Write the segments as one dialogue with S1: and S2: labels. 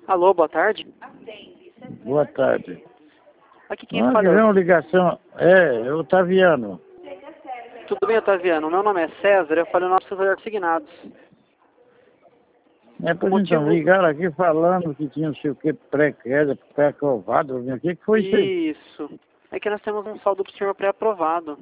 S1: Alô, boa tarde.
S2: Boa tarde.
S1: Aqui quem
S2: Não,
S1: fala
S2: é
S1: é
S2: uma ligação. É Otaviano.
S1: Tudo bem, Otaviano? Meu nome é César, eu falei nossos assignados.
S2: Pois
S1: Motivo...
S2: então, ligaram aqui falando que tinha não sei o que, pré-queda, pré-aprovado. O que foi isso aí?
S1: Isso. É que nós temos um saldo pro senhor pré-aprovado.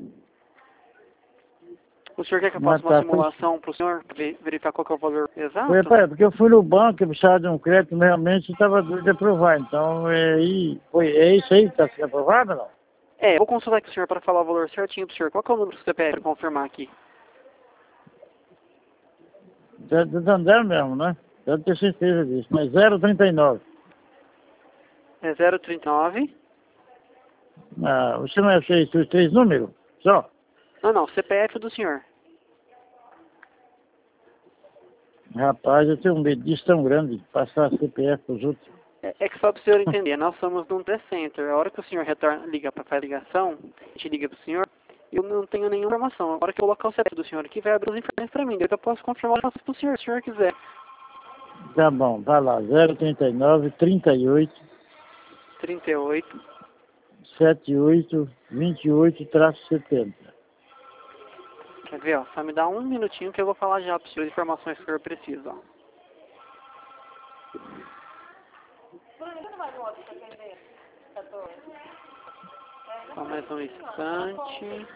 S1: O senhor quer que eu faça uma simulação pro senhor, pra verificar qual que é o valor exato?
S2: Porque eu fui no banco, eu precisava de um crédito, realmente estava doido de aprovar. Então, é isso aí que está sendo aprovado ou não?
S1: Eu vou consultar aqui o senhor para falar o valor certinho pro senhor. Qual que é o número do CPF para confirmar aqui?
S2: Do Dandé mesmo, né? Deve ter certeza disso. Mas 039.
S1: É 039.
S2: Ah, você não é cheio dos 3 números? Só?
S1: Não, CPF do senhor.
S2: Rapaz, eu tenho um medo disso tão grande, passar CPF para os outros.
S1: É que só para o senhor entender, nós somos num center. A hora que o senhor liga para fazer ligação, a gente liga para o senhor, eu não tenho nenhuma informação. A hora que eu colocar o CPF do senhor aqui, vai abrir as informações para mim. Daí eu posso confirmar para o senhor, se o senhor quiser.
S2: Tá bom, vai lá, 039 38
S1: 38.
S2: 78 28-70.
S1: Quer ver, ó? Só me dá um minutinho que eu vou falar já para o senhor as informações que o senhor precisa, ó. Só mais um instante.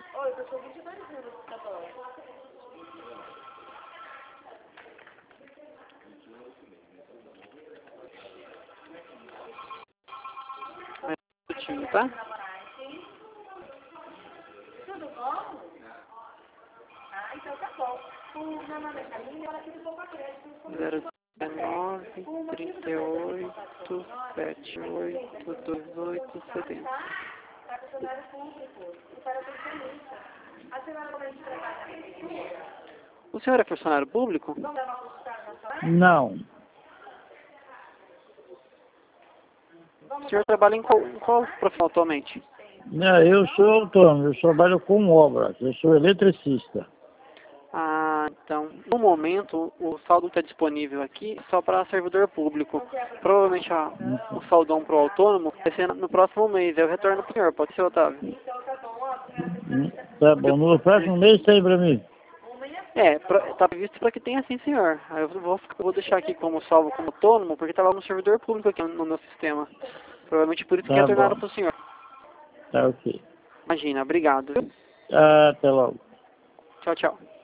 S1: Mais um minutinho, tá?
S3: Tudo bom? Ah, então tá bom. Meu nome é Camila, eu aqui do Pouco Acréscimo.
S1: 019 38 78 28 70.
S3: Para funcionário público e para pensionista. A senhora vai entregar.
S1: O senhor é funcionário público?
S3: Vamos dar uma consultada na sua área?
S2: Não,
S1: O senhor trabalha em qual profissão atualmente?
S2: não, eu sou autônomo, eu trabalho com obras, eu sou eletricista.
S1: Então, no momento, o saldo está disponível aqui só para servidor público. Provavelmente o saldão para o autônomo vai ser no próximo mês. Eu retorno para o senhor, pode ser, Otávio?
S3: Então tá bom, ó.
S2: Tá bom, no próximo mês tem para mim.
S1: Tá previsto para que tenha sim, senhor. Aí eu vou deixar aqui como salvo como autônomo, porque está lá no servidor público aqui no meu sistema. Provavelmente por isso que
S2: Tá
S1: retornaram
S2: bom,
S1: para o senhor.
S2: tá ok.
S1: Imagina, obrigado.
S2: Até logo.
S1: Tchau, tchau.